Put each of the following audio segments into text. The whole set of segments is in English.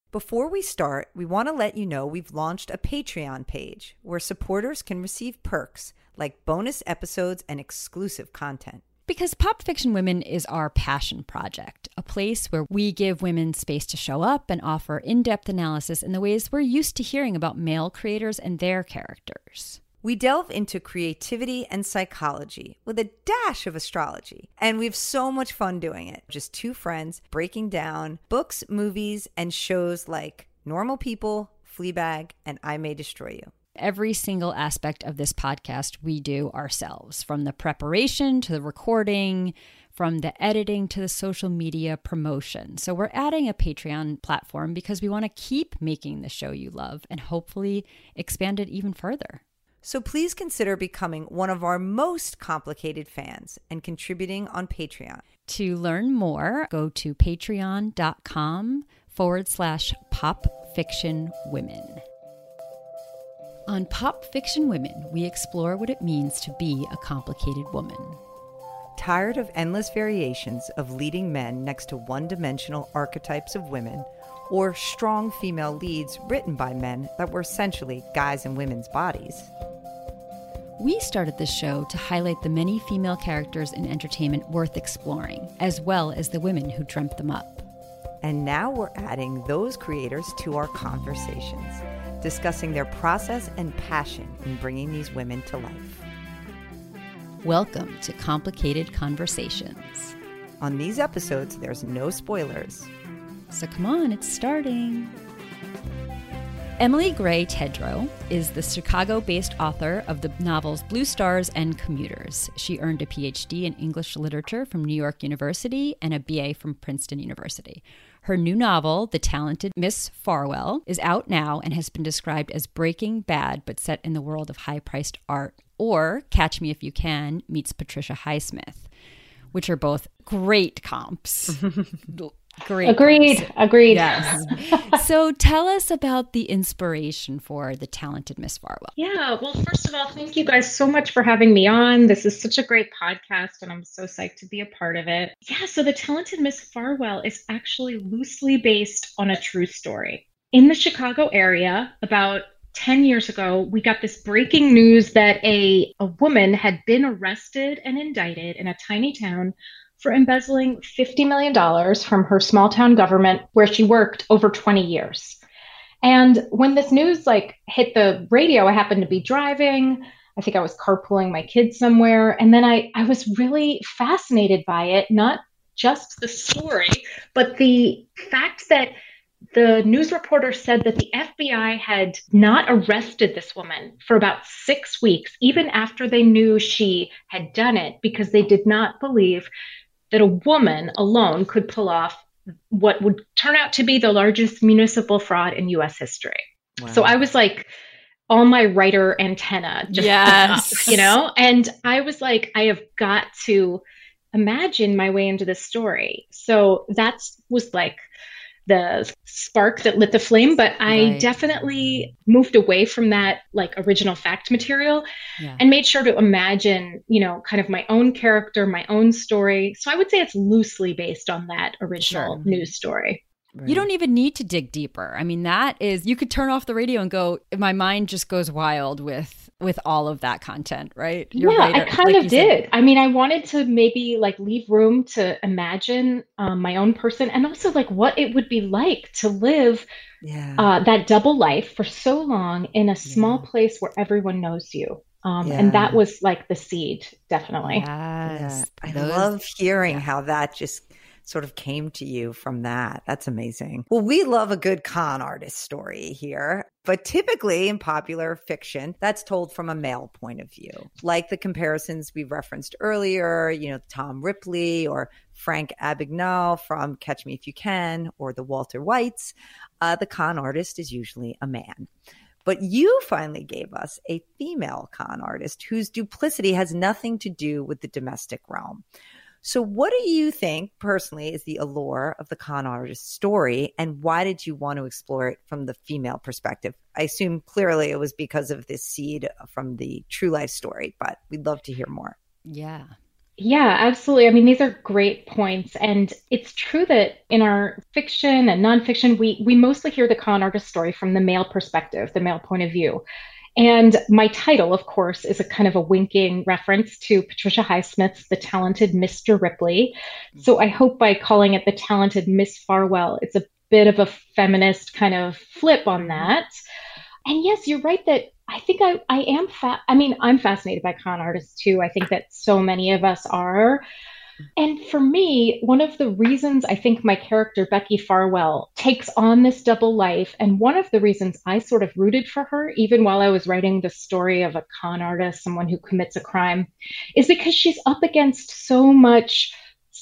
Before we start, we want to let you know we've launched a Patreon page where supporters can receive perks like bonus episodes and exclusive content. Because Pop Fiction Women is our passion project, a place where we give women space to show up and offer in-depth analysis in the ways we're used to hearing about male creators and their characters. We delve into creativity and psychology with a dash of astrology, and we have so much fun doing it. Just two friends breaking down books, movies, and shows like Normal People, Fleabag, and I May Destroy You. Every single aspect of this podcast we do ourselves, from the preparation to the recording, from the editing to the social media promotion. So we're adding a Patreon platform because we want to keep making the show you love and hopefully expand it even further. So please consider becoming one of our most complicated fans and contributing on Patreon. To learn more, go to patreon.com/popfictionwomen. On Pop Fiction Women, we explore what it means to be a complicated woman. Tired of endless variations of leading men next to one-dimensional archetypes of women, or strong female leads written by men that were essentially guys in women's bodies? We started this show to highlight the many female characters in entertainment worth exploring, as well as the women who dreamt them up. And now we're adding those creators to our conversations, discussing their process and passion in bringing these women to life. Welcome to Complicated Conversations. On these episodes, there's no spoilers. So come on, it's starting. Emily Gray Tedrow is the Chicago-based author of the novels Blue Stars and Commuters. She earned a PhD in English literature from New York University and a BA from Princeton University. Her new novel, The Talented Miss Farwell, is out now and has been described as Breaking Bad but set in the world of high-priced art, or Catch Me If You Can meets Patricia Highsmith, which are both great comps. Great. Agreed. Yes. So tell us about the inspiration for The Talented Miss Farwell. Yeah, well, first of all, thank you guys so much for having me on. This is such a great podcast, and I'm so psyched to be a part of it. Yeah, so The Talented Miss Farwell is actually loosely based on a true story. In the Chicago area, about 10 years ago, we got this breaking news that a woman had been arrested and indicted in a tiny town for embezzling $50 million from her small town government where she worked over 20 years. And when this news hit the radio, I happened to be driving. I think I was carpooling my kids somewhere. And then I was really fascinated by it, not just the story, but the fact that the news reporter said that the FBI had not arrested this woman for about 6 weeks, even after they knew she had done it, because they did not believe that a woman alone could pull off what would turn out to be the largest municipal fraud in U.S. history. Wow. So I was all my writer antenna just yes. up, and I was I have got to imagine my way into this story. So that was the spark that lit the flame, but I definitely moved away from that original fact material and made sure to imagine, kind of my own character, my own story. So I would say it's loosely based on that original news story. Right. You don't even need to dig deeper. I mean, you could turn off the radio and go, my mind just goes wild with all of that content, right? I kind of did. I mean, I wanted to maybe leave room to imagine my own person, and also what it would be like to live that double life for so long in a small place where everyone knows you. And that was the seed, definitely. Yes. I love hearing how that just sort of came to you from that. That's amazing. Well, we love a good con artist story here, but typically in popular fiction, that's told from a male point of view. Like the comparisons we referenced earlier, Tom Ripley or Frank Abagnale from Catch Me If You Can, or the Walter Whites, the con artist is usually a man. But you finally gave us a female con artist whose duplicity has nothing to do with the domestic realm. So what do you think personally is the allure of the con artist story, and why did you want to explore it from the female perspective? I assume clearly it was because of this seed from the true life story, but we'd love to hear more. Yeah. Yeah, absolutely. I mean, these are great points. And it's true that in our fiction and nonfiction, we mostly hear the con artist story from the male perspective, the male point of view. And my title, of course, is a kind of a winking reference to Patricia Highsmith's The Talented Mr. Ripley. So I hope by calling it The Talented Miss Farwell, it's a bit of a feminist kind of flip on that. And yes, you're right that I think I am I mean, I'm fascinated by con artists too. I think that so many of us are. And for me, one of the reasons I think my character, Becky Farwell, takes on this double life, and one of the reasons I sort of rooted for her, even while I was writing the story of a con artist, someone who commits a crime, is because she's up against so much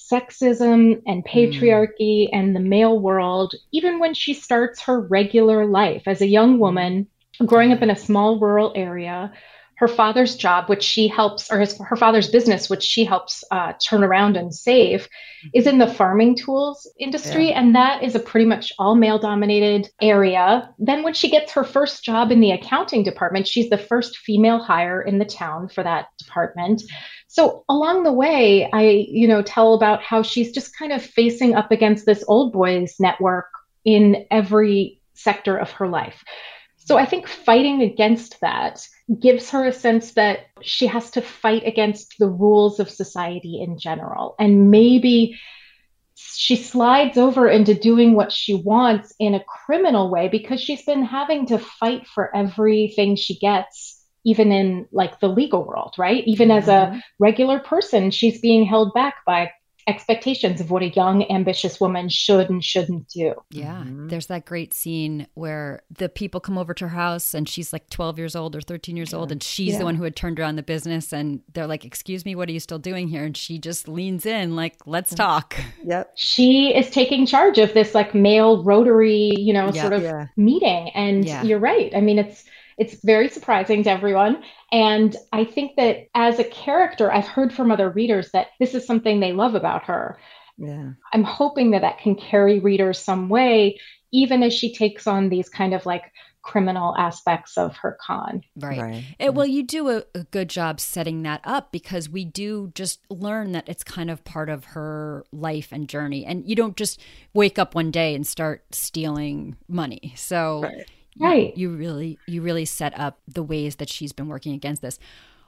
sexism and patriarchy and the male world, even when she starts her regular life as a young woman growing up in a small rural area. Her father's job, which she helps, or her father's business, which she helps turn around and save, is in the farming tools industry. Yeah. And that is a pretty much all male dominated area. Then when she gets her first job in the accounting department, she's the first female hire in the town for that department. So along the way, I, tell about how she's just kind of facing up against this old boys network in every sector of her life. So I think fighting against that gives her a sense that she has to fight against the rules of society in general. And maybe she slides over into doing what she wants in a criminal way because she's been having to fight for everything she gets, even in like the legal world, right? Even as a regular person, she's being held back by expectations of what a young, ambitious woman should and shouldn't do. Yeah. There's that great scene where the people come over to her house and she's like 12 years old or 13 years old and she's the one who had turned around the business and they're like, excuse me, what are you still doing here? And she just leans in like, let's talk. Yep. She is taking charge of this like male Rotary, sort of meeting. And you're right. I mean, it's very surprising to everyone. And I think that as a character, I've heard from other readers that this is something they love about her. Yeah. I'm hoping that can carry readers some way, even as she takes on these kind of like criminal aspects of her con. Right. Well, you do a good job setting that up because we do just learn that it's kind of part of her life and journey. And you don't just wake up one day and start stealing money. So... Right. You really set up the ways that she's been working against this.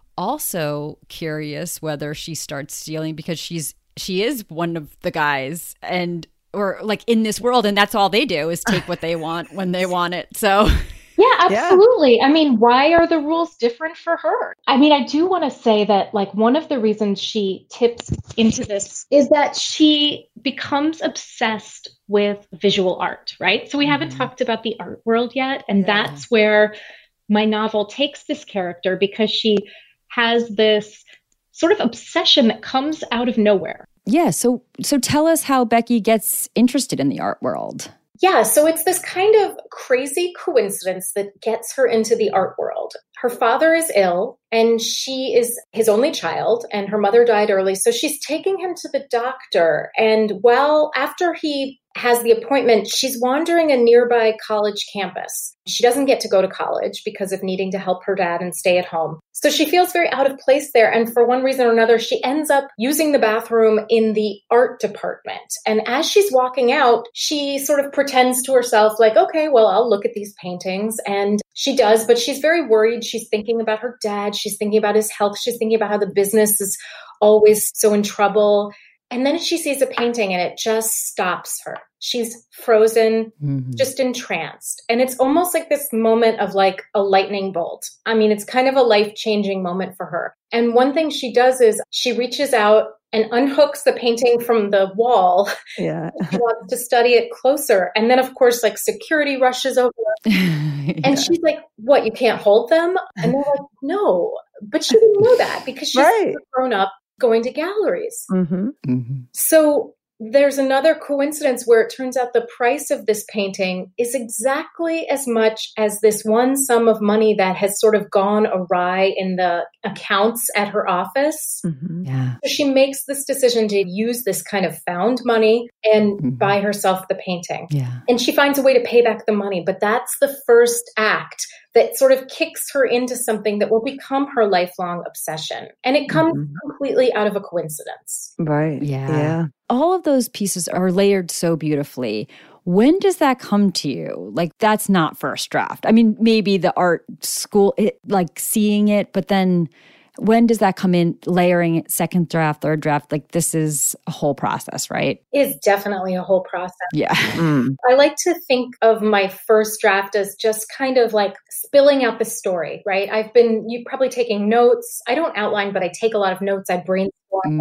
Also curious whether she starts stealing because she is one of the guys or like in this world and that's all they do is take what they want when they want it. So yeah, absolutely. Yeah. I mean, why are the rules different for her? I mean, I do want to say that like one of the reasons she tips into this is that she becomes obsessed with visual art, right? So we haven't talked about the art world yet. And that's where my novel takes this character because she has this sort of obsession that comes out of nowhere. Yeah. So tell us how Becky gets interested in the art world. Yeah, so it's this kind of crazy coincidence that gets her into the art world. Her father is ill and she is his only child and her mother died early. So she's taking him to the doctor. And after he has the appointment, she's wandering a nearby college campus. She doesn't get to go to college because of needing to help her dad and stay at home. So she feels very out of place there. And for one reason or another, she ends up using the bathroom in the art department. And as she's walking out, she sort of pretends to herself like, okay, well, I'll look at these paintings. And she does, but she's very worried. She's thinking about her dad. She's thinking about his health. She's thinking about how the business is always so in trouble. And then she sees a painting and it just stops her. She's frozen, just entranced. And it's almost like this moment of like a lightning bolt. I mean, it's kind of a life-changing moment for her. And one thing she does is she reaches out and unhooks the painting from the wall. Yeah. She wants to study it closer. And then, of course, like security rushes over. And she's like, what, you can't hold them? And they're like, no. But she didn't know that because she's grown up going to galleries. So there's another coincidence where it turns out the price of this painting is exactly as much as this one sum of money that has sort of gone awry in the accounts at her office. Yeah. So she makes this decision to use this kind of found money and buy herself the painting. Yeah. And she finds a way to pay back the money. But that's the first act that sort of kicks her into something that will become her lifelong obsession. And it comes completely out of a coincidence. Right. Yeah. All of those pieces are layered so beautifully. When does that come to you? Like, that's not first draft. I mean, maybe the art school, like seeing it, but then when does that come in, layering it, second draft, third draft? Like, this is a whole process, right? It is definitely a whole process. Yeah. I like to think of my first draft as just kind of like spilling out the story, right? You probably taking notes. I don't outline, but I take a lot of notes. I brainstorm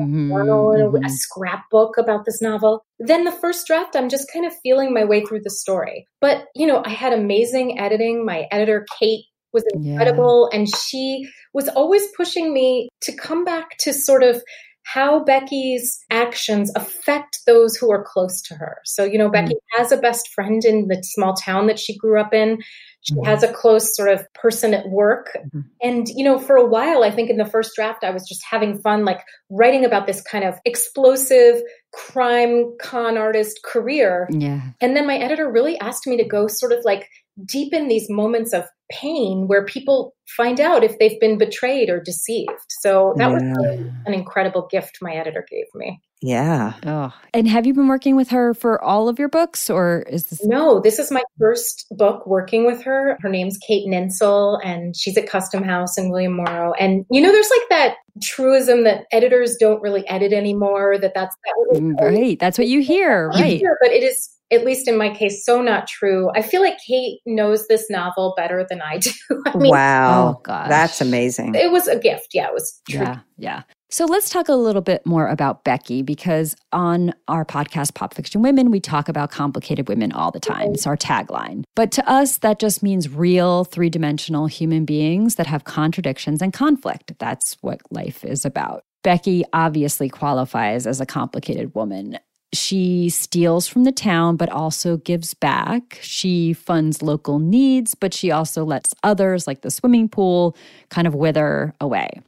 a scrapbook about this novel. Then the first draft, I'm just kind of feeling my way through the story. But, I had amazing editing. My editor, Kate, was incredible. And she was always pushing me to come back to sort of how Becky's actions affect those who are close to her. So, Becky has a best friend in the small town that she grew up in. She has a close sort of person at work. And, for a while, I think in the first draft, I was just having fun, like writing about this kind of explosive crime con artist career. Yeah. And then my editor really asked me to go sort of like deepen these moments of pain where people find out if they've been betrayed or deceived. So that was an incredible gift my editor gave me. Yeah. Oh. And have you been working with her for all of your books, or is this? No, this is my first book working with her. Her name's Kate Ninsel, and she's at Custom House in William Morrow. And, there's like that truism that editors don't really edit anymore, that's right. That's what you hear, right? But it is, at least in my case, so not true. I feel like Kate knows this novel better than I do. Wow. Oh, gosh. That's amazing. It was a gift. Yeah, it was true. Yeah. So let's talk a little bit more about Becky, because on our podcast, Pop Fiction Women, we talk about complicated women all the time. It's our tagline. But to us, that just means real, three-dimensional human beings that have contradictions and conflict. That's what life is about. Becky obviously qualifies as a complicated woman. She steals from the town, but also gives back. She funds local needs, but she also lets others, like the swimming pool, kind of wither away.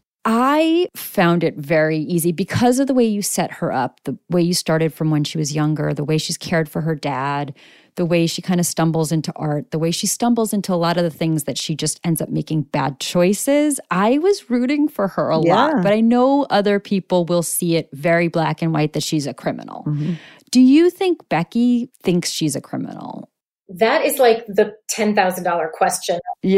I found it very easy because of the way you set her up, the way you started from when she was younger, the way she's cared for her dad, the way she kind of stumbles into art, the way she stumbles into a lot of the things that she just ends up making bad choices. I was rooting for her a lot, but I know other people will see it very black and white that she's a criminal. Do you think Becky thinks she's a criminal? That is like the $10,000 question.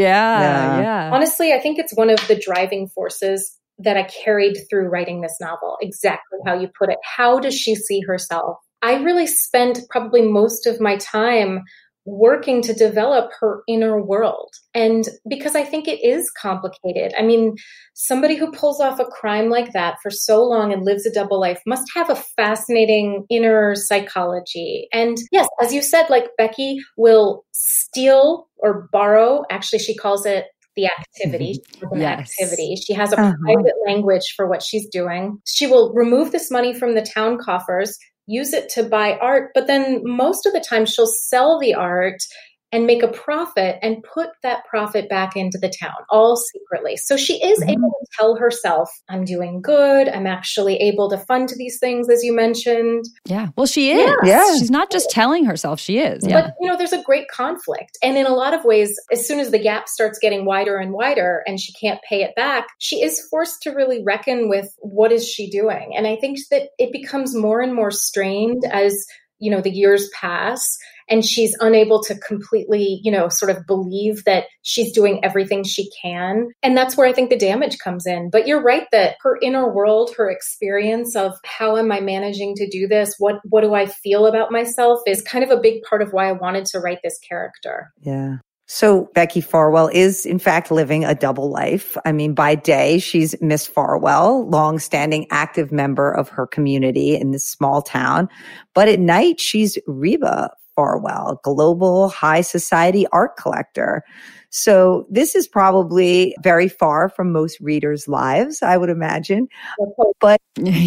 Yeah. Honestly, I think it's one of the driving forces that I carried through writing this novel. Exactly how you put it. How does she see herself? I really spent probably most of my time working to develop her inner world. And because I think it is complicated. I mean, somebody who pulls off a crime like that for so long and lives a double life must have a fascinating inner psychology. And yes, as you said, like Becky will steal or borrow. Actually, she calls it the activity. Activity. She has a private language for what she's doing. She will remove this money from the town coffers, use it to buy art, but then most of the time she'll sell the art and make a profit and put that profit back into the town, all secretly. So she is able to tell herself, I'm doing good. I'm actually able to fund these things, as you mentioned. Yeah. Well, she is. Yeah. She's not just telling herself, she is. Yeah. But, there's a great conflict. And in a lot of ways, as soon as the gap starts getting wider and wider and she can't pay it back, she is forced to really reckon with what is she doing. And I think that it becomes more and more strained as, the years pass. And she's unable to completely, sort of believe that she's doing everything she can. And that's where I think the damage comes in. But you're right that her inner world, her experience of how am I managing to do this? What do I feel about myself is kind of a big part of why I wanted to write this character. Yeah. So Becky Farwell is, in fact, living a double life. I mean, by day, she's Miss Farwell, longstanding active member of her community in this small town. But at night, she's Reba Farwell, global high society art collector. So this is probably very far from most readers' lives, I would imagine. But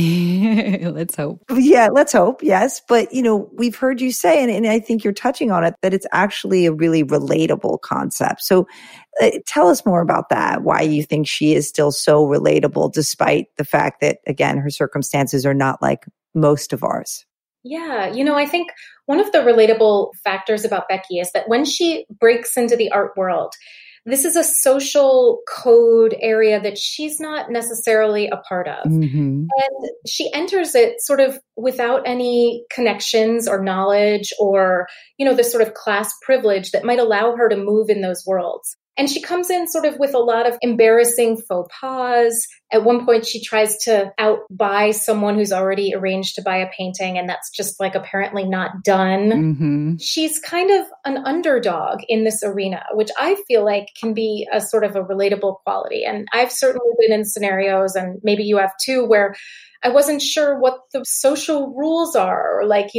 let's hope. Yeah, let's hope. Yes. But, we've heard you say, and I think you're touching on it, that it's actually a really relatable concept. So tell us more about that, why you think she is still so relatable, despite the fact that, again, her circumstances are not like most of ours. Yeah, I think one of the relatable factors about Becky is that when she breaks into the art world, this is a social code area that she's not necessarily a part of. Mm-hmm. And she enters it sort of without any connections or knowledge or, this sort of class privilege that might allow her to move in those worlds. And she comes in sort of with a lot of embarrassing faux pas. At one point, she tries to outbuy someone who's already arranged to buy a painting, and that's just like apparently not done. Mm-hmm. She's kind of an underdog in this arena, which I feel like can be a sort of a relatable quality. And I've certainly been in scenarios, and maybe you have too, where I wasn't sure what the social rules are, or like,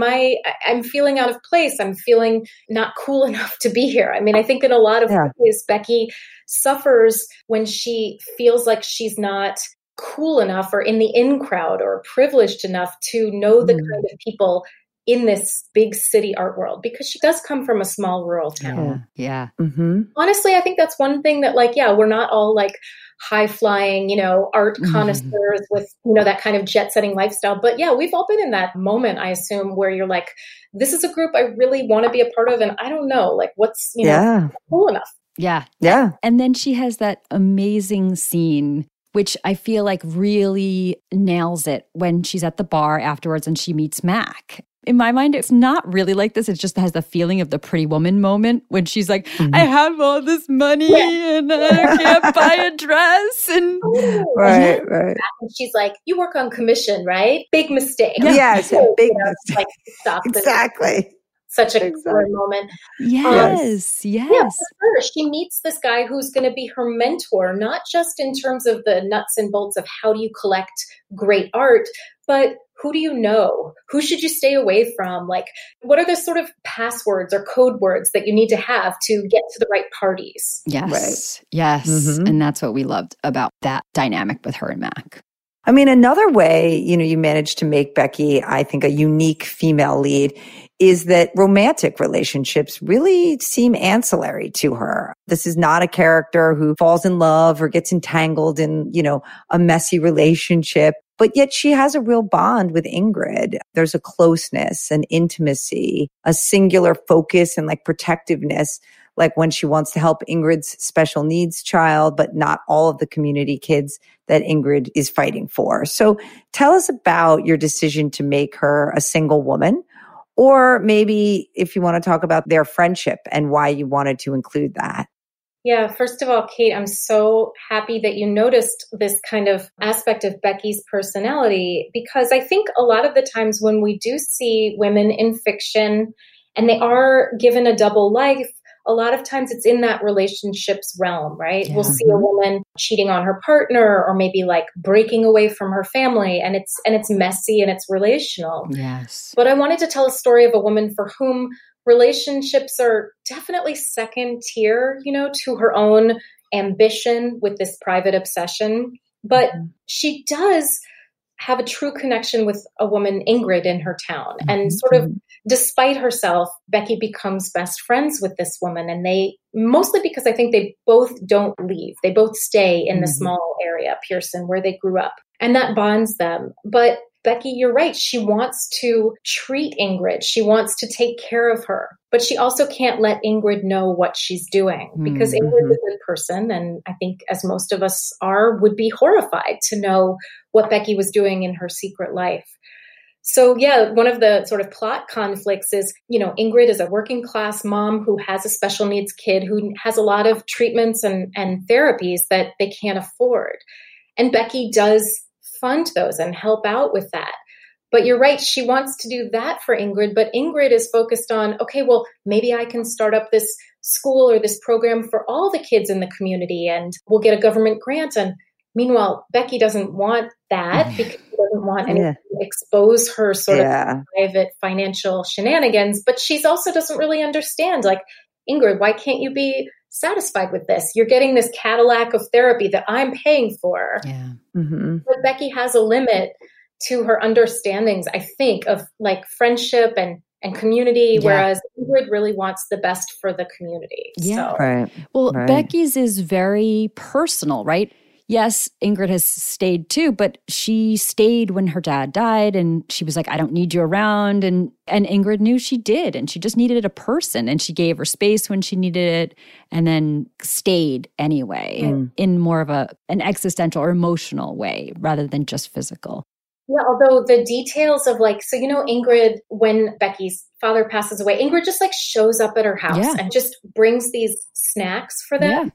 I'm feeling out of place. I'm feeling not cool enough to be here. I mean, I think in a lot of ways, Becky suffers when she feels like she's not cool enough or in the in crowd or privileged enough to know the kind of people in this big city art world, because she does come from a small rural town. Yeah. Mm-hmm. Honestly, I think that's one thing that we're not all like high flying, art connoisseurs with, that kind of jet setting lifestyle. But yeah, we've all been in that moment, I assume, where you're like, this is a group I really want to be a part of. And I don't know, like what's, cool enough. Yeah. Yeah. And then she has that amazing scene, which I feel like really nails it, when she's at the bar afterwards and she meets Mac. In my mind, it's not really like this. It just has the feeling of the Pretty Woman moment when she's like, I have all this money and I can't buy a dress. And Right. And she's like, you work on commission, right? Big mistake. Yes, a big mistake. Like, stop this. Exactly. Such a core moment. Yes. Yeah, for her, she meets this guy who's going to be her mentor, not just in terms of the nuts and bolts of how do you collect great art, but who do you know? Who should you stay away from? Like, what are the sort of passwords or code words that you need to have to get to the right parties? Yes. Right. Yes. Mm-hmm. And that's what we loved about that dynamic with her and Mac. I mean, another way, you managed to make Becky, I think, a unique female lead is that romantic relationships really seem ancillary to her. This is not a character who falls in love or gets entangled in, a messy relationship, but yet she has a real bond with Ingrid. There's a closeness, an intimacy, a singular focus and like protectiveness, like when she wants to help Ingrid's special needs child, but not all of the community kids that Ingrid is fighting for. So tell us about your decision to make her a single woman, or maybe if you want to talk about their friendship and why you wanted to include that. Yeah, first of all, Kate, I'm so happy that you noticed this kind of aspect of Becky's personality, because I think a lot of the times when we do see women in fiction and they are given a double life, a lot of times it's in that relationships realm, right? Yeah. We'll see a woman cheating on her partner or maybe like breaking away from her family, and it's messy and it's relational. Yes. But I wanted to tell a story of a woman for whom relationships are definitely second tier, to her own ambition with this private obsession. But she does have a true connection with a woman, Ingrid, in her town. And sort of despite herself, Becky becomes best friends with this woman. And they, mostly because I think they both don't leave. They both stay in the small area, Pearson, where they grew up. And that bonds them. But Becky, you're right. She wants to treat Ingrid. She wants to take care of her. But she also can't let Ingrid know what she's doing, because Ingrid's a good person. And I think, as most of us are, would be horrified to know what Becky was doing in her secret life. So yeah, one of the sort of plot conflicts is, Ingrid is a working class mom who has a special needs kid who has a lot of treatments and therapies that they can't afford. And Becky does fund those and help out with that. But you're right, she wants to do that for Ingrid, but Ingrid is focused on, okay, well, maybe I can start up this school or this program for all the kids in the community and we'll get a government grant. And meanwhile, Becky doesn't want that because she doesn't want anyone to expose her sort of private financial shenanigans. But she also doesn't really understand, like, Ingrid, why can't you be satisfied with this? You're getting this Cadillac of therapy that I'm paying for. Yeah. But Becky has a limit to her understandings, I think, of like friendship and community, whereas Ingrid really wants the best for the community. Yeah. So. Right. Well, Becky's is very personal, right? yes, Ingrid has stayed too, but she stayed when her dad died and she was like, I don't need you around. And Ingrid knew she did. And she just needed a person and she gave her space when she needed it and then stayed anyway in more of an existential or emotional way rather than just physical. Yeah, although the details of so Ingrid, when Becky's father passes away, Ingrid just shows up at her house and just brings these snacks for them.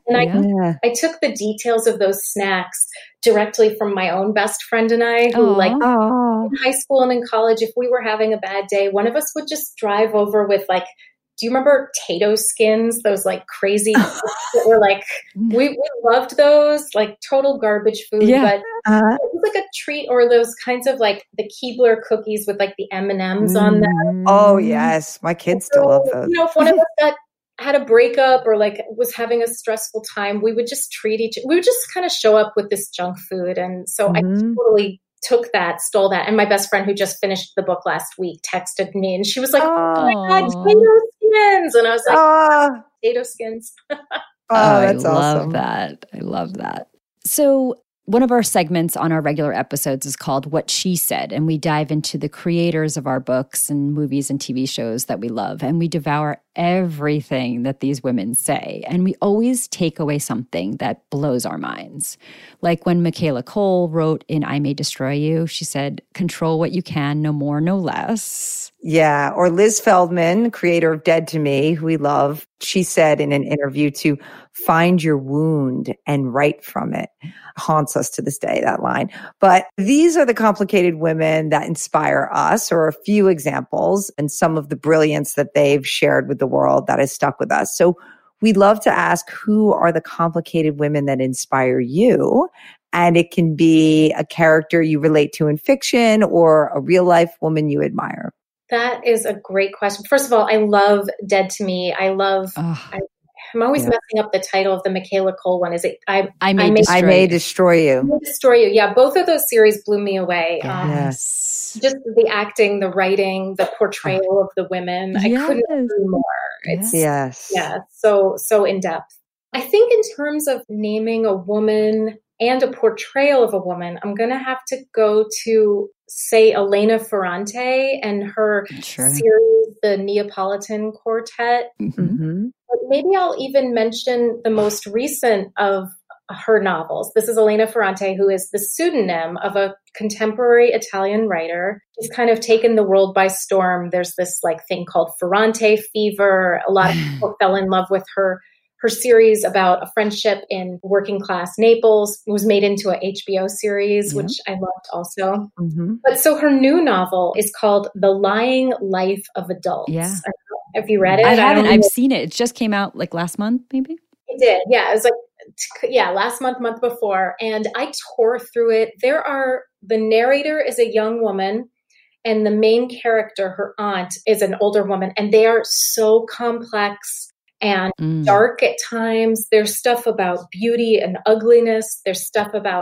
I took the details of those snacks directly from my own best friend and I, who in high school and in college, if we were having a bad day, one of us would just drive over with do you remember Tato skins? Those crazy that were we loved those, total garbage food, but it was a treat. Or those kinds of the Keebler cookies with the M&Ms on them. Oh yes, my kids still love those. If one of us had a breakup or was having a stressful time, we would just we would just kind of show up with this junk food. And so I totally stole that. And my best friend who just finished the book last week texted me and she was like, oh my God, Tato skins. And I was like, Tato skins. That's awesome. I love that. So one of our segments on our regular episodes is called What She Said, and we dive into the creators of our books and movies and TV shows that we love, and we devour everything that these women say, and we always take away something that blows our minds. Like when Michaela Cole wrote in I May Destroy You, she said, control what you can, no more, no less. Yeah, or Liz Feldman, creator of Dead to Me, who we love, she said in an interview to find your wound and write from it. Haunts us to this day, that line. But these are the complicated women that inspire us, or a few examples, and some of the brilliance that they've shared with the world that has stuck with us. So we'd love to ask, who are the complicated women that inspire you? And it can be a character you relate to in fiction or a real life woman you admire. That is a great question. First of all, I love Dead to Me. I'm always messing up the title of the Michaela Cole one. Is it I May Destroy You? I May Destroy You. Yeah, both of those series blew me away. Yes. Just the acting, the writing, the portrayal of the women. I couldn't agree more. It's so in depth. I think in terms of naming a woman and a portrayal of a woman, I'm going to have to go to, say, Elena Ferrante and her series, The Neapolitan Quartet. Mm-hmm. But maybe I'll even mention the most recent of her novels. This is Elena Ferrante, who is the pseudonym of a contemporary Italian writer. She's kind of taken the world by storm. There's this thing called Ferrante fever. A lot of people fell in love with her series about a friendship in working class Naples. It was made into a HBO series, which I loved also. Mm-hmm. But so her new novel is called The Lying Life of Adults. Yeah. Have you read it? I haven't. I've seen it. It just came out last month, maybe? It did. Yeah. It was last month before. And I tore through it. The narrator is a young woman and the main character, her aunt, is an older woman. And they are so complex and dark at times. There's stuff about beauty and ugliness. There's stuff about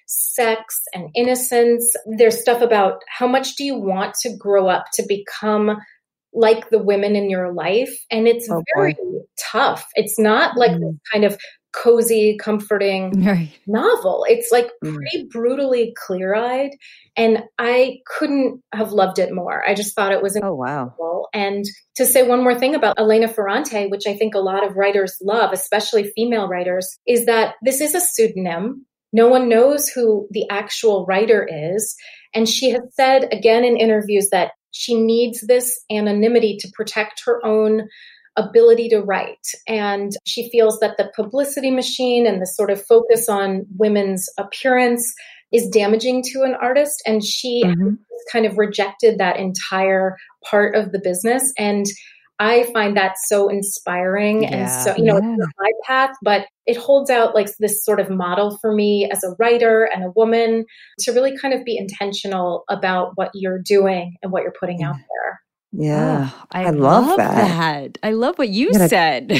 sex and innocence. There's stuff about how much do you want to grow up to become like the women in your life. And it's very tough. It's not this kind of cozy, comforting novel. It's pretty brutally clear-eyed. And I couldn't have loved it more. I just thought it was incredible. And to say one more thing about Elena Ferrante, which I think a lot of writers love, especially female writers, is that this is a pseudonym. No one knows who the actual writer is. And she has said again in interviews that she needs this anonymity to protect her own ability to write. And she feels that the publicity machine and the sort of focus on women's appearance is damaging to an artist. And she kind of rejected that entire part of the business. And I find that so inspiring. And so, it's not my path, but it holds out this sort of model for me as a writer and a woman to really kind of be intentional about what you're doing and what you're putting out there. Yeah. Oh, I love that. I love what you said.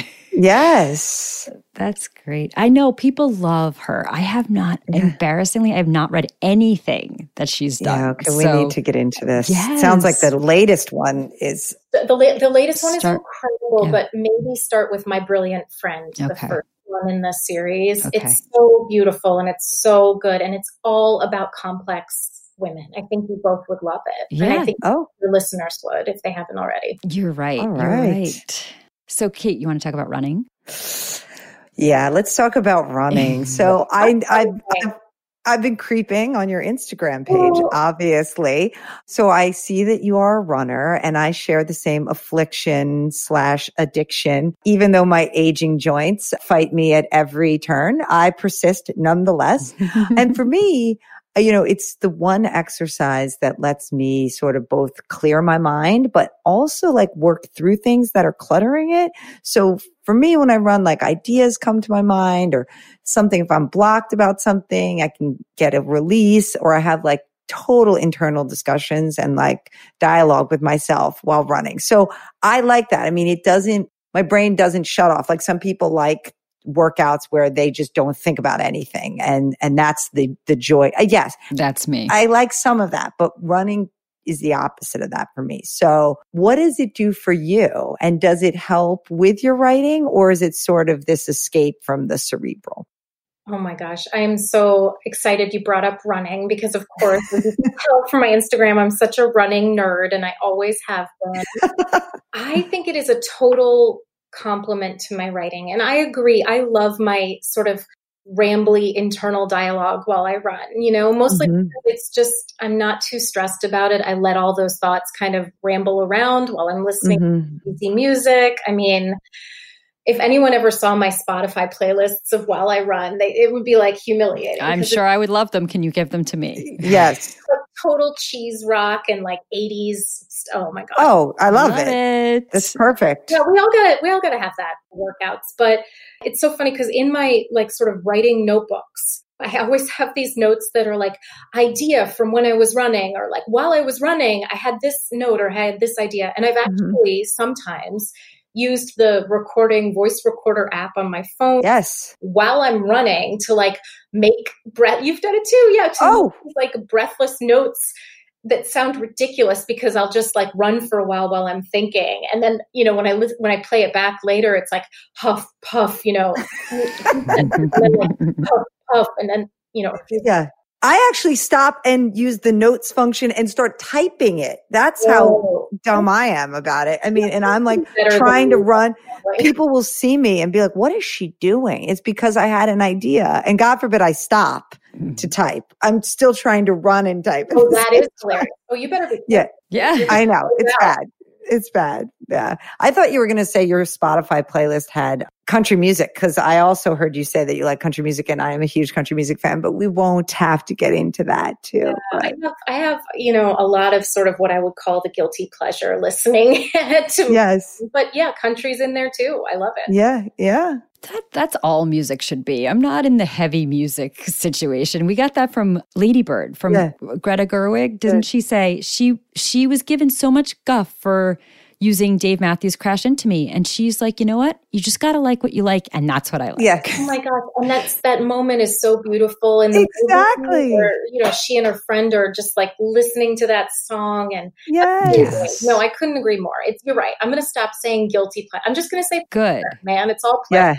Yes. That's great. I know people love her. I have not, embarrassingly, I have not read anything that she's done. Yeah, okay, we need to get into this. Yes. Sounds like the latest one is... The latest one is incredible, but maybe start with My Brilliant Friend, the first one in the series. Okay. It's so beautiful and it's so good. And it's all about complex women. I think you both would love it. Yeah. And I think your listeners would if they haven't already. You're right. All right. You're right. So Kate, you want to talk about running? Yeah, let's talk about running. So I've been creeping on your Instagram page, obviously. So I see that you are a runner and I share the same affliction/addiction. Even though my aging joints fight me at every turn, I persist nonetheless. And for me, it's the one exercise that lets me sort of both clear my mind, but also like work through things that are cluttering it. So for me, when I run, like ideas come to my mind or something, if I'm blocked about something, I can get a release, or I have like total internal discussions and like dialogue with myself while running. So I like that. I mean, my brain doesn't shut off. Like some people like workouts where they just don't think about anything. And that's the joy. Yes. That's me. I like some of that, but running is the opposite of that for me. So what does it do for you? And does it help with your writing, or is it sort of this escape from the cerebral? Oh my gosh. I am so excited you brought up running because, of course, as you can tell from my Instagram, I'm such a running nerd and I always have been. I think it is a total compliment to my writing. And I agree. I love my sort of rambly internal dialogue while I run, mostly because it's just, I'm not too stressed about it. I let all those thoughts kind of ramble around while I'm listening to easy music. I mean, if anyone ever saw my Spotify playlists of while I run, it would be like humiliating. I'm sure I would love them. Can you give them to me? Yes. Total cheese rock and like 80s. Oh my God. Oh, I love it. That's perfect. Yeah, we all gotta have that workouts. But it's so funny because in my like sort of writing notebooks, I always have these notes that are like idea from when I was running, or like while I was running, I had this note or had this idea. And I've actually sometimes used the voice recorder app on my phone while I'm running to like make you've done it too. Yeah. Like breathless notes that sound ridiculous because I'll just like run for a while I'm thinking. And then, when I play it back later, it's like huff, puff, and then like puff, puff. And then, yeah. I actually stop and use the notes function and start typing it. That's how dumb I am about it. I mean, and I'm like trying to run. People will see me and be like, what is she doing? It's because I had an idea. And God forbid I stop to type. I'm still trying to run and type. Oh, that is hilarious. Oh, you better be. Yeah. I know. It's bad. It's bad. Yeah. I thought you were going to say your Spotify playlist had country music, because I also heard you say that you like country music, and I am a huge country music fan, but we won't have to get into that too. Yeah, I have, a lot of sort of what I would call the guilty pleasure listening to. Yes. But yeah, country's in there too. I love it. Yeah. Yeah. That's all music should be. I'm not in the heavy music situation. We got that from Lady Bird, from Greta Gerwig. Didn't she say she was given so much guff for using Dave Matthews' Crash Into Me? And she's like, you know what? You just got to like what you like. And that's what I like. Yeah. Oh my gosh. And that moment is so beautiful. And exactly. Where, she and her friend are just like listening to that song. And yes. No, I couldn't agree more. You're right. I'm going to stop saying guilty pleasure. I'm just going to say good, man. It's all pleasure. Yeah.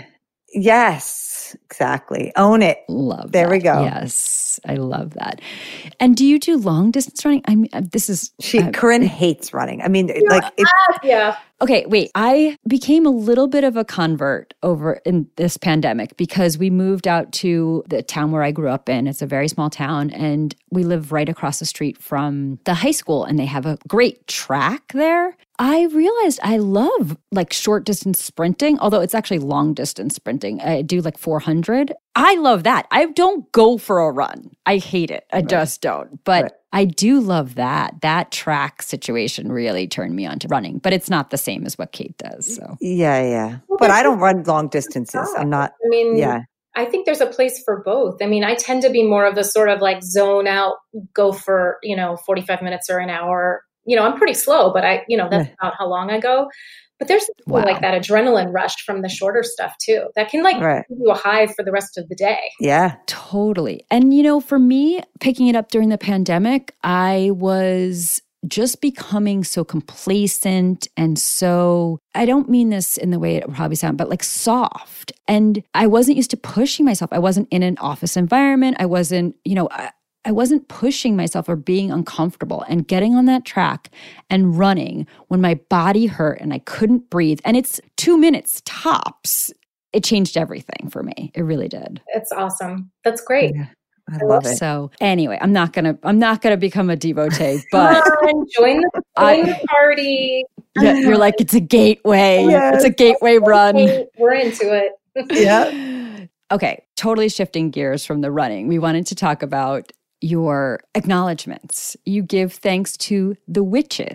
Yes, exactly. Own it. Love there that. We go. Yes, I love that. And do you do long distance running? I mean, Corinne hates running. I mean, yeah. Okay, wait. I became a little bit of a convert over in this pandemic because we moved out to the town where I grew up in. It's a very small town, and we live right across the street from the high school, and they have a great track there. I realized I love like short distance sprinting, although it's actually long distance sprinting. I do like 400. I love that. I don't go for a run. I hate it. I just don't. But I do love that. That track situation really turned me on to running, but it's not the same as what Kate does. So yeah. But I don't run long distances. I'm not. I mean, I think there's a place for both. I mean, I tend to be more of the sort of like zone out, go for, 45 minutes or an hour. I'm pretty slow, but that's about how long I go. But there's like that adrenaline rush from the shorter stuff too. That can give you a high for the rest of the day. Yeah, totally. And for me, picking it up during the pandemic, I was just becoming so complacent and so, I don't mean this in the way it would probably sound, but like soft. And I wasn't used to pushing myself. I wasn't in an office environment. I wasn't, I wasn't pushing myself or being uncomfortable, and getting on that track and running when my body hurt and I couldn't breathe. And it's 2 minutes tops. It changed everything for me. It really did. It's awesome. That's great. Yeah. I love it. So anyway, I'm not gonna become a devotee, but join the party. Yeah, you're like, it's a gateway. Yes. It's a gateway run. We're into it. Yeah. Okay, totally shifting gears from the running. We wanted to talk about your acknowledgments. You give thanks to the witches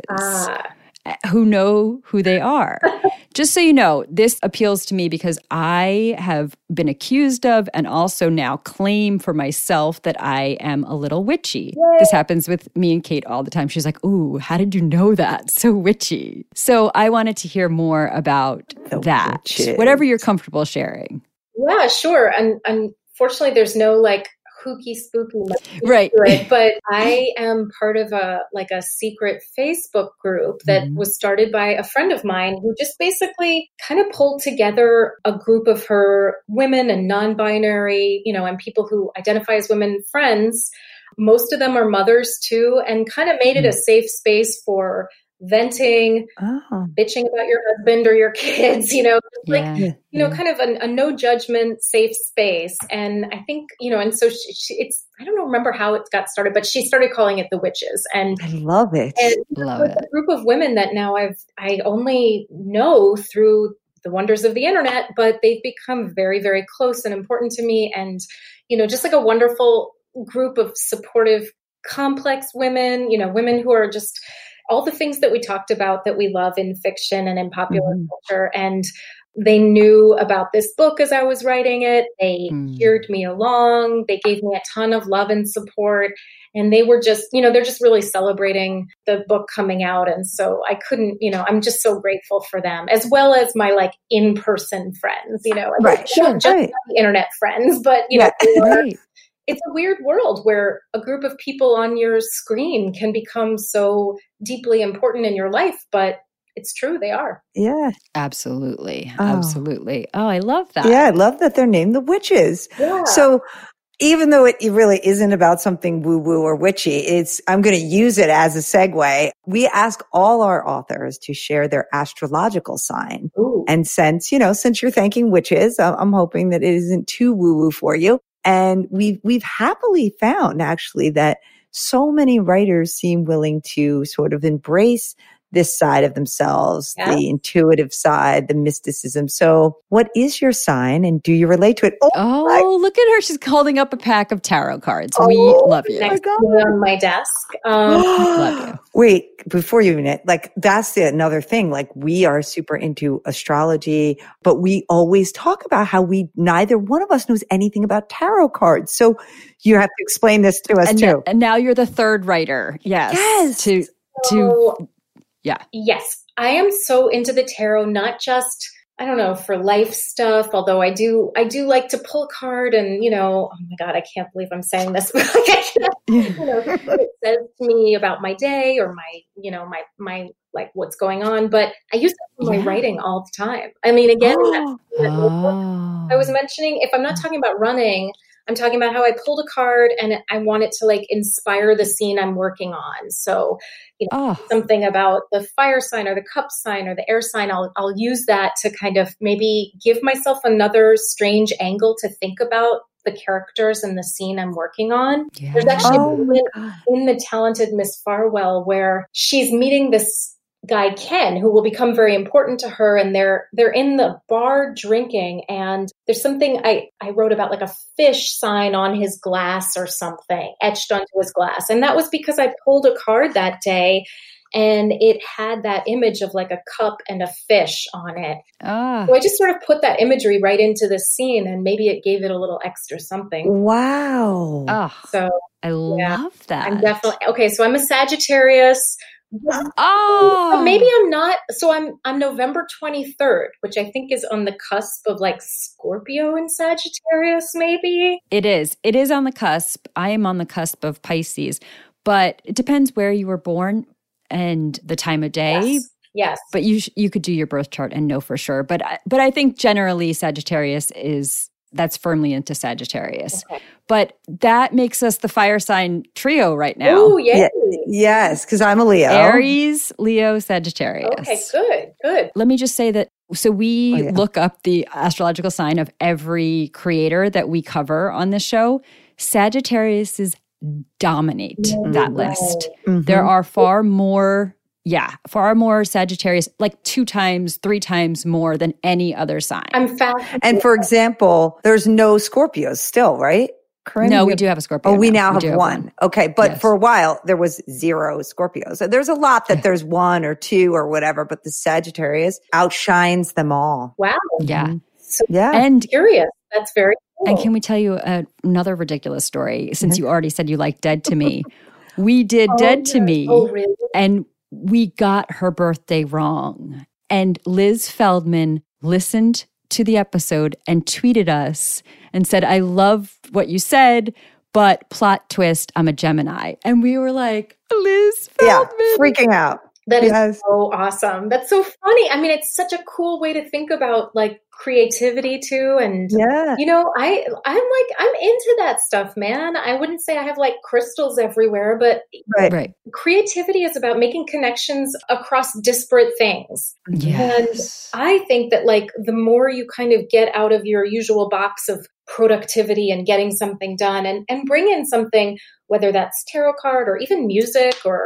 who know who they are. Just so you know, this appeals to me because I have been accused of and also now claim for myself that I am a little witchy. Yay. This happens with me and Kate all the time. She's like, ooh, how did you know that? So witchy. So I wanted to hear more about that. Witches. Whatever you're comfortable sharing. Yeah, sure. And unfortunately, there's no like kooky, spooky, right? But I am part of a secret Facebook group that was started by a friend of mine who just basically kind of pulled together a group of her women and non-binary, and people who identify as women friends. Most of them are mothers too, and kind of made it a safe space for venting, bitching about your husband or your kids, kind of a no judgment, safe space. And I think, and so it's, I don't remember how it got started, but she started calling it the Witches. And I love it. And a group of women that now I only know through the wonders of the internet, but they've become very, very close and important to me. And, just like a wonderful group of supportive, complex women, women who are just all the things that we talked about that we love in fiction and in popular culture. And they knew about this book as I was writing it. They cheered me along. They gave me a ton of love and support. And they were just, they're just really celebrating the book coming out. And so I couldn't, I'm just so grateful for them, as well as my like in-person friends, right, sure, just the internet friends, but, right. It's a weird world where a group of people on your screen can become so deeply important in your life, but it's true, they are. Yeah. Absolutely. Absolutely. Oh, I love that. Yeah, I love that they're named the Witches. Yeah. So even though it really isn't about something woo-woo or witchy, I'm going to use it as a segue. We ask all our authors to share their astrological sign. Ooh. And since you're thanking witches, I'm hoping that it isn't too woo-woo for you. And we've happily found actually that so many writers seem willing to sort of embrace this side of themselves, the intuitive side, the mysticism. So what is your sign and do you relate to it? Oh, look at her. She's holding up a pack of tarot cards. We love you. Next on my desk. Love you. Wait, before you even that's another thing. Like we are super into astrology, but we always talk about how neither one of us knows anything about tarot cards. So you have to explain this to us too. And now you're the third writer. Yes. Yeah. Yes. I am so into the tarot, not just, I don't know, for life stuff, although I do like to pull a card and, oh my God, I can't believe I'm saying this. But what it says to me about my day or my like what's going on. But I use it for my writing all the time. I mean, again, I was mentioning, if I'm not talking about running, I'm talking about how I pulled a card and I want it to like inspire the scene I'm working on. So, something about the fire sign or the cup sign or the air sign, I'll use that to kind of maybe give myself another strange angle to think about the characters and the scene I'm working on. Yeah. There's actually a moment in The Talented Miss Farwell where she's meeting this guy Ken, who will become very important to her, and they're in the bar drinking, and there's something I wrote about like a fish sign on his glass or something etched onto his glass, and that was because I pulled a card that day and it had that image of like a cup and a fish on it. So I just sort of put that imagery right into the scene, and maybe it gave it a little extra something. Wow. So I love that. I'm definitely so I'm a Sagittarius. Oh, but maybe I'm not. So I'm November 23rd, which I think is on the cusp of like Scorpio and Sagittarius, maybe. It is. It is on the cusp. I am on the cusp of Pisces, but it depends where you were born. and the time of day. Yes. But you could do your birth chart and know for sure. But I think generally Sagittarius that's firmly into Sagittarius. Okay. But that makes us the fire sign trio right now. Oh, yeah. Yes, because I'm a Leo. Aries, Leo, Sagittarius. Okay, good. Let me just say that, so we look up the astrological sign of every creator that we cover on this show. Sagittariuses dominate that list. Mm-hmm. There are far more Sagittarius, like 2 times, 3 times more than any other sign. I'm fascinated. And for example, there's no Scorpios still, right? Corinne, no, we do have a Scorpio. Oh, we now have one. Okay. But for a while, there was 0 Scorpios. So there's a lot that there's 1 or 2 or whatever, but the Sagittarius outshines them all. Wow. Yeah. So, and curious. That's very cool. And can we tell you another ridiculous story? Since you already said you like Dead to Me. We did Dead to Me. Oh, really? And we got her birthday wrong. And Liz Feldman listened to the episode and tweeted us and said, I love what you said, but plot twist, I'm a Gemini. And we were like, Liz Feldman. Yeah, freaking out. That is so awesome. That's so funny. I mean, it's such a cool way to think about like creativity too. And, you know, I'm into that stuff, man. I wouldn't say I have like crystals everywhere, but creativity is about making connections across disparate things. Yes. And I think that like the more you kind of get out of your usual box of productivity and getting something done and bring in something, whether that's tarot card or even music or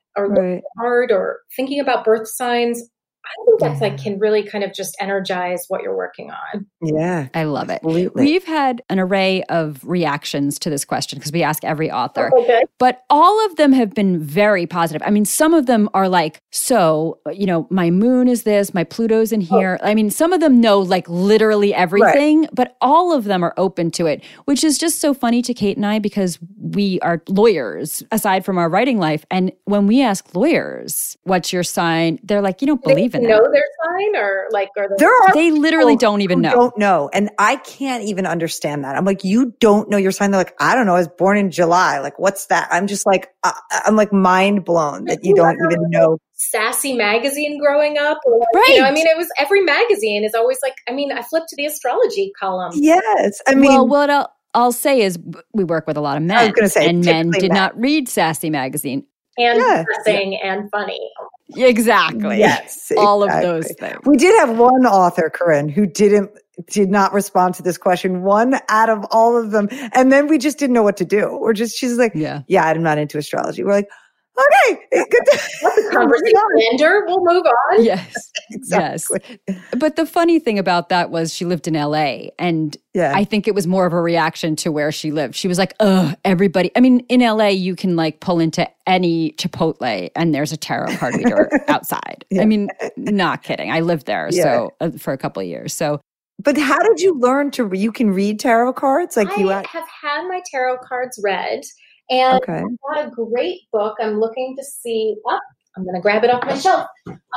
art or thinking about birth signs, I think that's like can really kind of just energize what you're working on. Yeah. I love it. Absolutely. We've had an array of reactions to this question because we ask every author, but all of them have been very positive. I mean, some of them are like, so, you know, my moon is this, my Pluto's in here. I mean, some of them know like literally everything, but all of them are open to it, which is just so funny to Kate and I because we are lawyers aside from our writing life. And when we ask lawyers, what's your sign? They're like, you don't believe in that. Know their sign or like, they literally don't even know. Don't know. And I can't even understand that. I'm like, you don't know your sign. They're like, I don't know. I was born in July. Like, what's that? I'm just like, I'm like mind blown that you don't even know. Sassy magazine growing up. Or like, you know, I mean, it was every magazine is always like, I mean, I flipped to the astrology column. Yes. I mean, well, what I'll say is we work with a lot of men. I was going to say, and men did not read Sassy magazine. And depressing and funny. Exactly. Yes. All of those things. We did have one author, Corinne, who did not respond to this question. One out of all of them. And then we just didn't know what to do. She's like, I'm not into astrology. We're like, okay, good. What's the conversation ender? We'll move on. Yes. Exactly. Yes. But the funny thing about that was she lived in LA and I think it was more of a reaction to where she lived. She was like, everybody. I mean, in LA, you can like pull into any Chipotle and there's a tarot card reader outside. I mean, not kidding. I lived there for a couple of years. So, but how did you learn you can read tarot cards? Like I have had my tarot cards read. And I got a great book. I'm looking to see. I'm going to grab it off my shelf.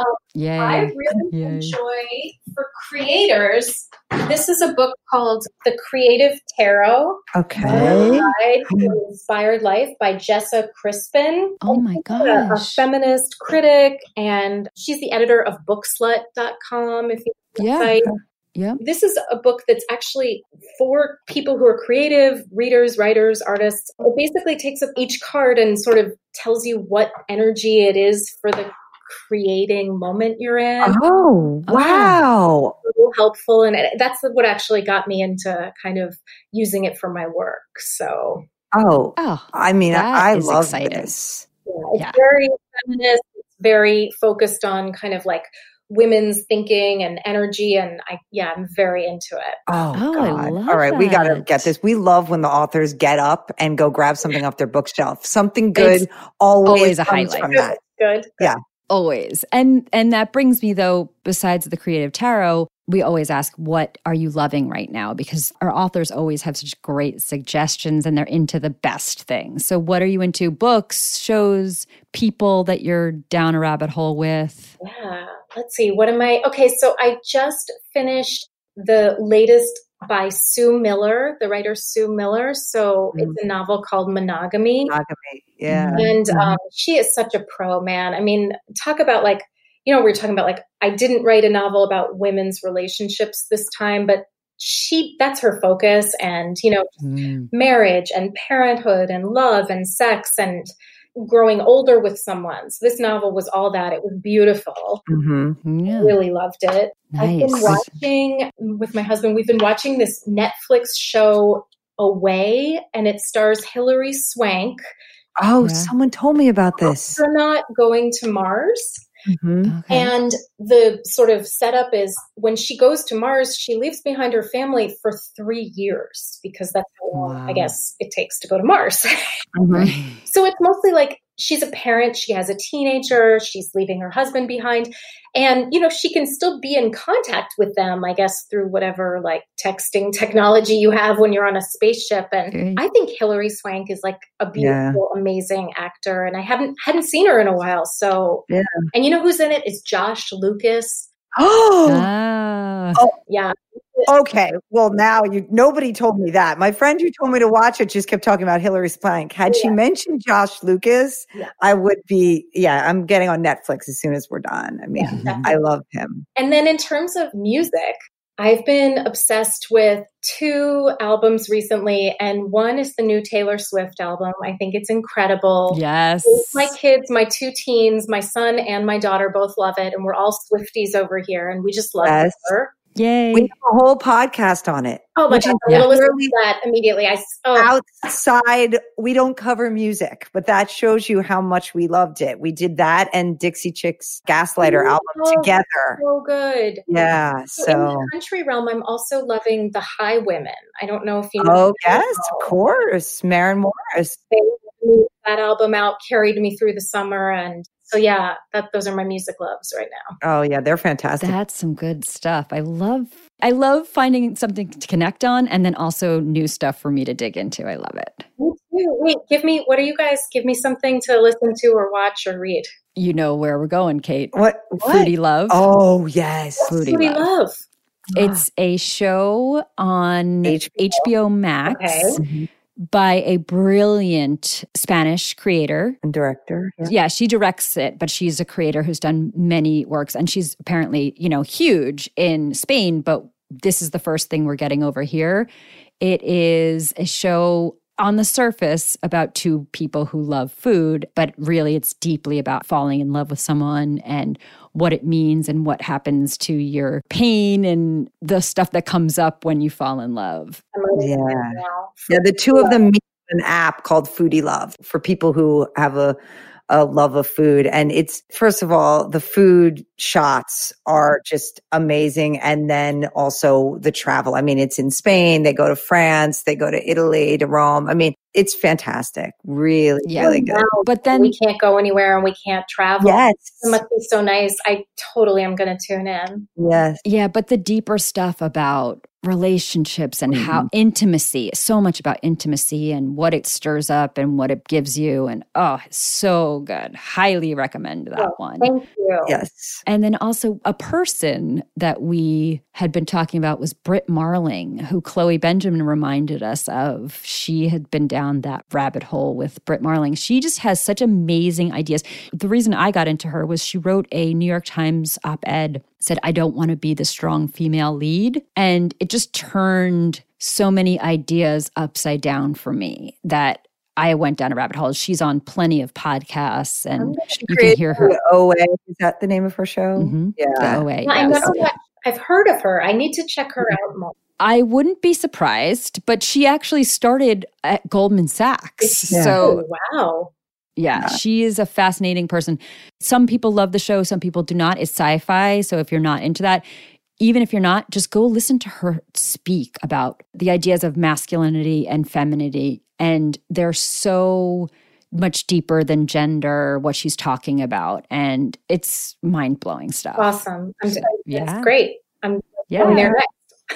I really enjoy, for creators, this is a book called The Creative Tarot. Okay. Guide to an Inspired Life by Jessa Crispin. Oh my gosh. A feminist critic, and she's the editor of bookslut.com. If you Yeah. This is a book that's actually for people who are creative, readers, writers, artists. It basically takes up each card and sort of tells you what energy it is for the creating moment you're in. Oh, wow. So helpful. And that's what actually got me into kind of using it for my work. So. I mean, I love this. Yeah, it's very feminist. It's very focused on kind of like women's thinking and energy. And I'm very into it. Oh God. I love All right. that. We got to get this. We love when the authors get up and go grab something off their bookshelf. Something good always a comes highlight. from that. Good. Yeah. Always. And that brings me though, besides the creative tarot, we always ask, what are you loving right now? Because our authors always have such great suggestions and they're into the best things. So what are you into? Books, shows, people that you're down a rabbit hole with? Yeah. Let's see. What am I? Okay. So I just finished the latest by Sue Miller, the writer Sue Miller. So it's a novel called Monogamy. Monogamy, yeah. And she is such a pro, man. I mean, talk about like, we were talking about like, I didn't write a novel about women's relationships this time, but that's her focus. And, marriage and parenthood and love and sex and growing older with someone. So this novel was all that. It was beautiful. Yeah. Really loved it. Nice. I've been watching with my husband, we've been watching this Netflix show Away, and it stars Hilary Swank. Oh, someone told me about this. Astronaut going to Mars. Okay. And the sort of setup is when she goes to Mars, she leaves behind her family for 3 years because that's how long, I guess, it takes to go to Mars. So it's mostly like she's a parent, she has a teenager, she's leaving her husband behind. And, she can still be in contact with them, I guess, through whatever like texting technology you have when you're on a spaceship. And I think Hilary Swank is like a beautiful, amazing actor. And I hadn't seen her in a while. So, and you know who's in it is Josh Lucas. Yeah. Okay. Well, now nobody told me that. My friend who told me to watch it just kept talking about Hilary Swank. Had she mentioned Josh Lucas, I would be, I'm getting on Netflix as soon as we're done. I mean, I love him. And then in terms of music, I've been obsessed with 2 albums recently, and one is the new Taylor Swift album. I think it's incredible. Yes. My kids, my 2 teens, my son and my daughter both love it, and we're all Swifties over here, and we just love her. Yay. We have a whole podcast on it. Oh my God, I'm going to listen to that immediately. Outside, we don't cover music, but that shows you how much we loved it. We did that and Dixie Chicks Gaslighter album together. So good. Yeah. So in the country realm, I'm also loving the Highwomen. I don't know if you know. Oh, yes, of course. Maren Morris. They moved that album out, carried me through the summer, and so those are my music loves right now. Oh yeah, they're fantastic. That's some good stuff. I love finding something to connect on and then also new stuff for me to dig into. I love it. Me too. Wait, give me something to listen to or watch or read. You know where we're going, Kate. What? Foodie Love. Oh, yes. Foodie Love. It's a show on HBO Max. Okay. By a brilliant Spanish creator and director. Yeah, she directs it, but she's a creator who's done many works, and she's apparently, huge in Spain, but this is the first thing we're getting over here. It is a show on the surface about 2 people who love food, but really it's deeply about falling in love with someone and what it means and what happens to your pain and the stuff that comes up when you fall in love. Yeah, the 2 of them meet an app called Foodie Love for people who have a love of food. And it's, first of all, the food shots are just amazing. And then also the travel. I mean, it's in Spain. They go to France. They go to Italy, to Rome. I mean, it's fantastic. Really, really good. But then we can't go anywhere and we can't travel. Yes. It must be so nice. I totally am going to tune in. Yes. Yeah, but the deeper stuff about relationships and how intimacy, so much about intimacy and what it stirs up and what it gives you. And it's so good. Highly recommend that one. Thank you. Yes. And then also a person that we had been talking about was Britt Marling, who Chloe Benjamin reminded us of. She had been down that rabbit hole with Britt Marling. She just has such amazing ideas. The reason I got into her was she wrote a New York Times op-ed, said, I don't want to be the strong female lead. And it just turned so many ideas upside down for me that I went down a rabbit hole. She's on plenty of podcasts and you can hear her. OA, is that the name of her show? Mm-hmm. Yeah. The OA. Yes. I've heard of her. I need to check her out more. I wouldn't be surprised, but she actually started at Goldman Sachs. Yeah. So, wow. Yeah, she is a fascinating person. Some people love the show, some people do not. It's sci-fi, so if you're not into that, even if you're not, just go listen to her speak about the ideas of masculinity and femininity. And they're so much deeper than gender, what she's talking about. And it's mind-blowing stuff. Awesome. That's great. I'm going there next.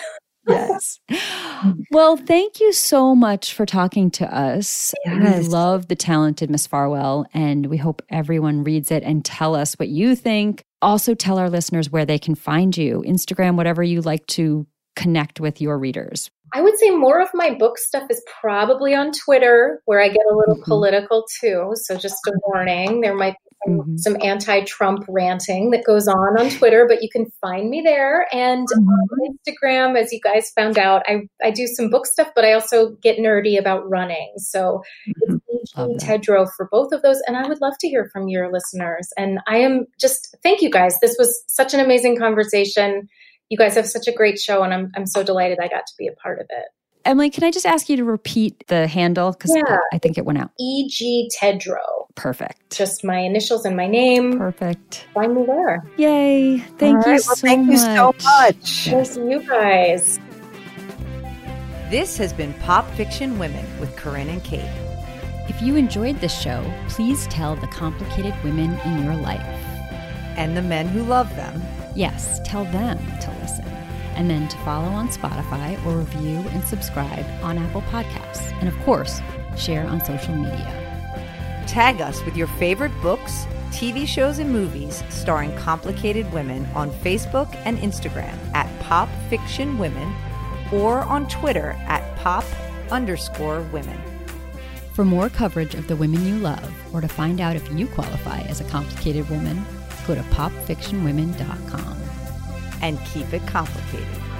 Yes. Well, thank you so much for talking to us. Yes. We love The Talented Miss Farwell, and we hope everyone reads it and tell us what you think. Also, tell our listeners where they can find you, Instagram, whatever you like to connect with your readers? I would say more of my book stuff is probably on Twitter, where I get a little political too. So just a warning, there might be some anti-Trump ranting that goes on Twitter, but you can find me there. And on Instagram, as you guys found out, I do some book stuff, but I also get nerdy about running. So it's E.G. Tedrow for both of those. And I would love to hear from your listeners. And thank you guys. This was such an amazing conversation. You guys have such a great show, and I'm so delighted I got to be a part of it. Emily, can I just ask you to repeat the handle? Because I think it went out. E.G. Tedrow. Perfect. Just my initials and my name. Perfect. Find me there. Yay. Thank you so much. Thank you so much. Thank you guys. This has been Pop Fiction Women with Corinne and Kate. If you enjoyed this show, please tell the complicated women in your life. And the men who love them. Yes, tell them to listen. And then to follow on Spotify or review and subscribe on Apple Podcasts. And of course, share on social media. Tag us with your favorite books, TV shows, and movies starring complicated women on Facebook and Instagram at Pop Fiction Women or on Twitter at pop_women. For more coverage of the women you love or to find out if you qualify as a complicated woman, go to popfictionwomen.com. And keep it complicated.